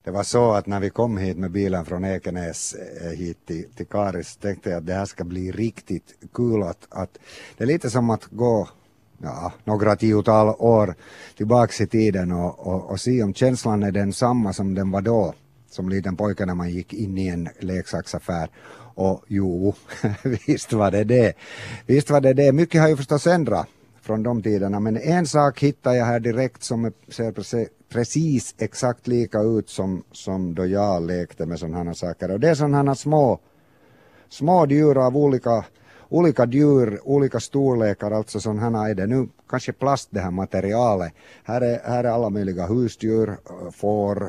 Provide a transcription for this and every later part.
Det var så att när vi kom hit med bilen från Ekenäs hit till Karis tänkte jag att det här ska bli riktigt kul. Att det är lite som att gå några tiotal år tillbaka i tiden och se om känslan är den samma som den var då. Som liten pojke när man gick in i en leksaksaffär. Och jo, visst var det det. Visst var det det. Mycket har ju förstås ändrat från de tiderna. Men en sak hittar jag här direkt som ser precis exakt lika ut som då jag lekte med sådana här saker. Och det är sådana här små djur av olika djur, olika storlekar. Alltså sådana här är det nu kanske plast det här materialet. Här är alla möjliga husdjur, får,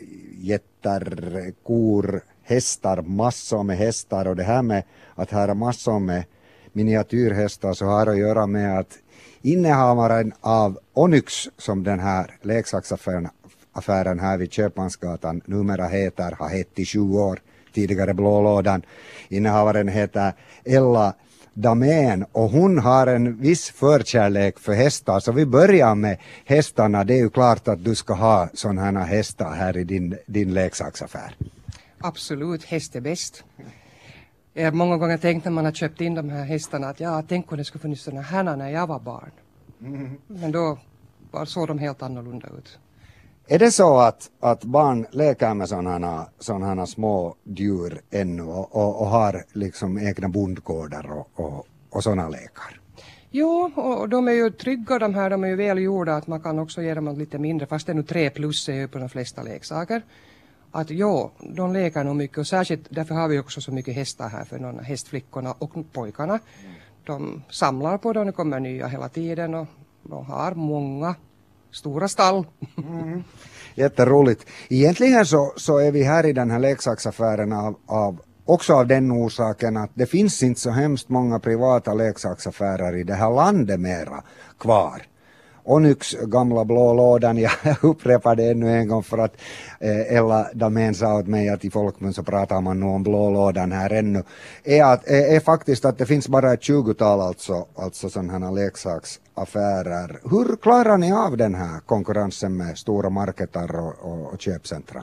getter, kor, hästar, massor med hästar. Och det här med att här är massor med miniatyrhästar så har att göra med att innehavaren av Onyx som den här leksaksaffären här vid Köpmansgatan numera har hett i 7 år, tidigare Blå lådan. Innehavaren heter Ella Damén och hon har en viss förkärlek för hästar. Så vi börjar med hästarna. Det är ju klart att du ska ha sådana här hästar här i din leksaksaffär. Absolut, häst är bäst. Jag har många gånger tänkt när man har köpt in de här hästarna att tänk om det skulle funnits sådana här när jag var barn. Men då såg de helt annorlunda ut. Är det så att barn leker med sådana små djur ännu och har liksom egna bondgårdar och sådana lekar? Jo, och de är ju trygga de här, de är ju väl gjorda att man kan också ge dem lite mindre, fast det är nu 3+ är ju på de flesta leksaker. Att de leker nog mycket och särskilt därför har vi också så mycket hästar här för några hästflickorna och pojkarna. De samlar på dem, det kommer nya hela tiden och de har många stora stall. Jätteroligt. Egentligen så är vi här i den här leksaksaffären också av den orsaken att det finns inte så hemskt många privata leksaksaffärer i det här landet mera kvar. Onyx, gamla Blå lådan, jag upprepar det ännu en gång för att Ella Damén sa åt mig att i folkmun så pratar man nog om Blå lådan här ännu. Är faktiskt att det finns bara ett 20-tal alltså sådana här leksaksaffärer. Hur klarar ni av den här konkurrensen med stora marketar och köpcentra?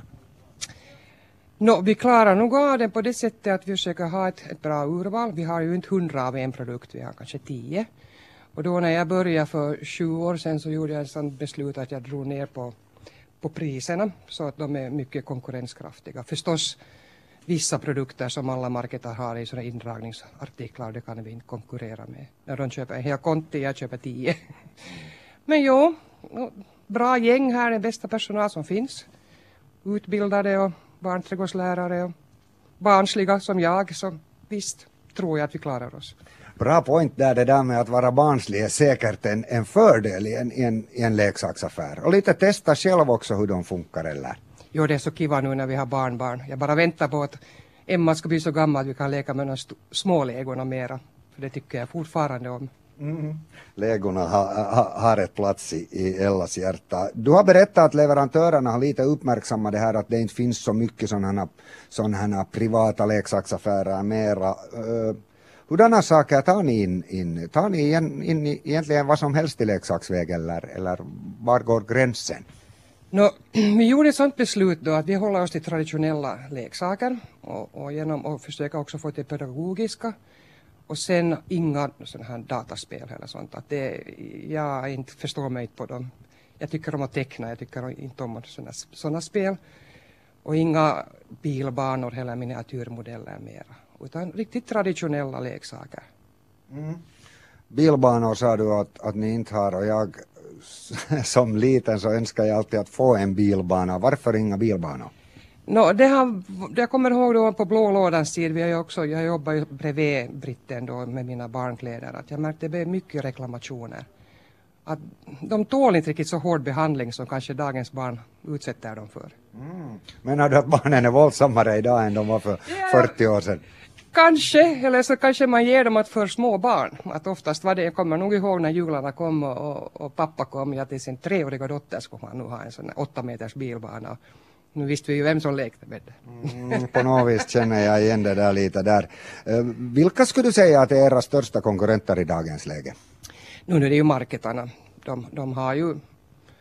Vi klarar nog av det på det sättet att vi försöker ha ett bra urval. Vi har ju inte 100 av en produkt, vi har kanske 10. Och då när jag började för 20 år sedan så gjorde jag ett sådant beslut att jag drog ner på priserna så att de är mycket konkurrenskraftiga. Förstås vissa produkter som alla marketar har i sådana indragningsartiklar, det kan vi inte konkurrera med. När de köper en hel konti, jag köper 10. Men bra gäng här, den bästa personal som finns. Utbildade och barnträdgårdslärare och barnsliga som jag, så visst tror jag att vi klarar oss. Bra point där, det där med att vara barnslig är säkert en fördel i en leksaksaffär. Och lite testa själv också hur de funkar eller? Jo, det är så kiva nu när vi har barnbarn. Jag bara väntar på att Emma ska bli så gammal att vi kan leka med de små legorna mera. För det tycker jag fortfarande om. Legorna har ett plats i Ellas hjärta. Du har berättat att leverantörerna har lite uppmärksammat det här att det inte finns så mycket sådana privata leksaksaffärer mera. Hurdana saker tar ni in? Tar ni in egentligen vad som helst i leksaksväg eller var går gränsen? Vi gjorde ett sådant beslut då att vi håller oss till traditionella leksaker och genom att försöka också få till pedagogiska och sen inga sådana här dataspel eller sånt. Att jag inte förstår mig på dem. Jag tycker om att teckna, jag tycker inte om sådana spel och inga bilbanor eller miniatyrmodeller mera. Utan riktigt traditionella leksaker. Bilbanor sa du att ni inte har och jag som liten så önskar jag alltid att få en bilbana. Varför inga bilbanor? Jag kommer ihåg då på Blå lådans tid, jag jobbar ju bredvid Britten då med mina barnkläder, att jag märkte det blev mycket reklamationer. Att de tål inte riktigt så hård behandling som kanske dagens barn utsätter dem för. Menar du att barnen är våldsammare idag än de var för 40 år sedan? Kanske, eller så kanske man ger dem att för små barn. Att oftast var det, jag kommer nog ihåg när jularna kom och pappa kom, jag till sin 3-åriga dotter skulle man nu ha en sån 8 meters bilbana. Nu visste vi ju vem som lekte med det. På något vis känner jag igen det där lite där. Vilka skulle du säga att är era största konkurrenter i dagens läge? Nu är det ju marketarna. De har ju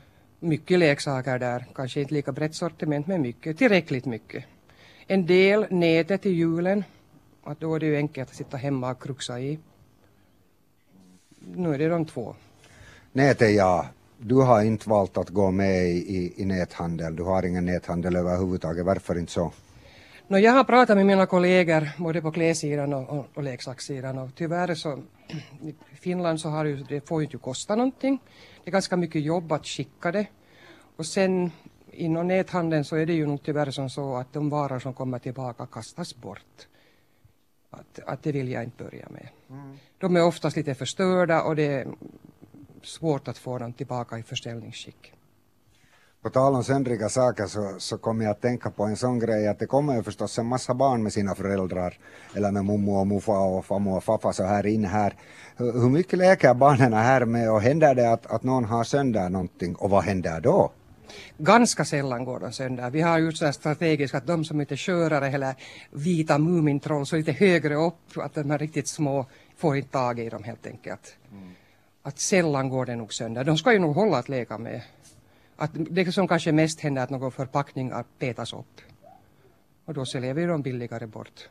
mycket leksaker där. Kanske inte lika brett sortiment men mycket. Tillräckligt mycket. En del nätet till julen. Att då är det ju enkelt att sitta hemma och kruxa i. Nu är det de två. Nätet, ja. Du har inte valt att gå med i näthandel. Du har ingen näthandel överhuvudtaget. Varför inte så? Jag har pratat med mina kollegor både på klädsidan och leksakssidan. Och tyvärr så i Finland så har det får ju inte kosta någonting. Det är ganska mycket jobb att skicka det. Och sen inom näthandeln så är det ju nog tyvärr som så att de varor som kommer tillbaka kastas bort. Att det vill jag inte börja med. De är oftast lite förstörda och det är svårt att få dem tillbaka i förställningsskick. På tal om söndriga saker så kommer jag att tänka på en sån grej att det kommer ju förstås en massa barn med sina föräldrar eller med mommo och muffa och fammo och faffa så här in här. Hur mycket leker barnen här med och händer det att någon har sönder någonting och vad händer då? Ganska sällan går de sönder. Vi har gjort så här strategiskt att de som inte körare eller vita mumintroll så lite högre upp att de är riktigt små får inte tag i dem helt enkelt. Att sällan går det nog sönder. De ska ju nog hålla att leka med. Att det som kanske mest händer att någon förpackningar petas upp. Och då säljer vi dem billigare bort.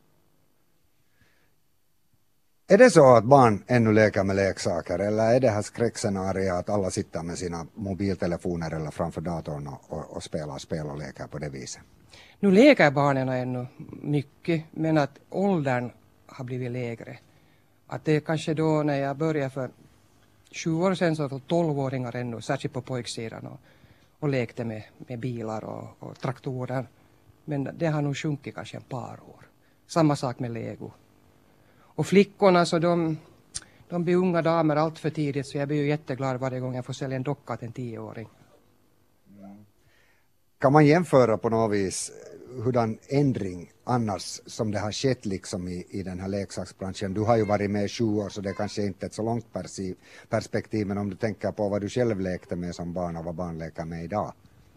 Är det så att barn ännu leker med leksaker eller är det här skräckscenario att alla sitter med sina mobiltelefoner eller framför datorn och spelar spel och leker på det viset? Nu leker barnen ännu mycket men att åldern har blivit lägre. Att det är kanske då när jag började för 7 år sedan så var 12-åringar ännu, särskilt på pojksidan och lekte med bilar och traktorer. Men det har nog sjunkit kanske ett par år. Samma sak med Lego. Och flickorna så de blir unga damer allt för tidigt så jag blir ju jätteglad varje gång jag får sälja en docka till en 10-åring. Kan man jämföra på något vis hurdan ändring annars som det har skett liksom i den här leksaksbranschen? Du har ju varit med i 7 år så det är kanske inte ett så långt perspektiv men om du tänker på vad du själv lekte med som barn och vad barn leker med idag.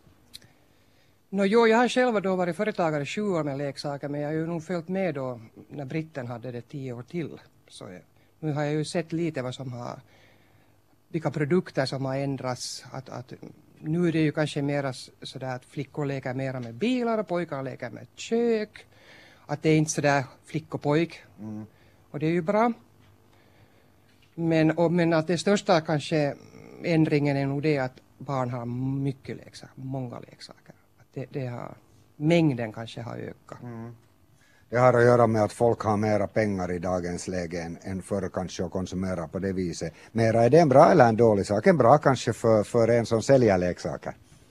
Jag har själv då varit företagare 7 år med leksaker men jag har ju nog följt med då när britten hade det 10 år till. Så nu har jag ju sett lite vilka produkter som har ändrats. Att nu är det ju kanske mera sådär att flickor leker mera med bilar och pojkar leker med kök. Att det är inte sådär flick och pojk. Och det är ju bra. Men att det största kanske ändringen är nog det att barn har mycket leksaker, många leksaker. Mängden kanske har ökat. Det har att göra med att folk har mera pengar i dagens läge än förr kanske att konsumera på det viset. Mera, är det en bra eller en dålig sak? En bra kanske för en som säljer leksaker?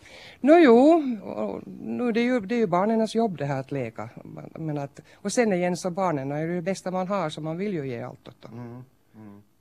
Det är ju barnens jobb det här att leka. Och sen igen så barnen är det bästa man har så man vill ju ge allt åt dem.